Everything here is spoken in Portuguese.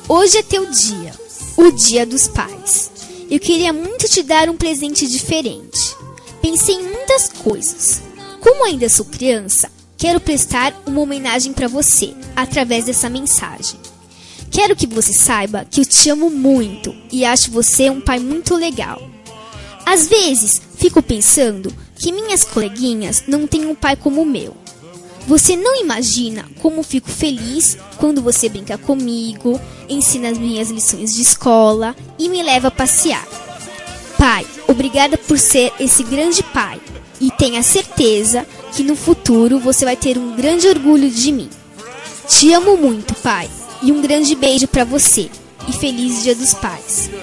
Hoje é teu dia, o Dia dos Pais. Eu queria muito te dar um presente diferente. Pensei em muitas coisas. Como ainda sou criança, quero prestar uma homenagem para você através dessa mensagem. Quero que você saiba que eu te amo muito e acho você um pai muito legal. Às vezes, fico pensando que minhas coleguinhas não têm um pai como o meu. Você não imagina como fico feliz quando você brinca comigo, ensina as minhas lições de escola e me leva a passear. Pai, obrigada por ser esse grande pai e tenha certeza que no futuro você vai ter um grande orgulho de mim. Te amo muito, pai, e um grande beijo para você e feliz Dia dos Pais.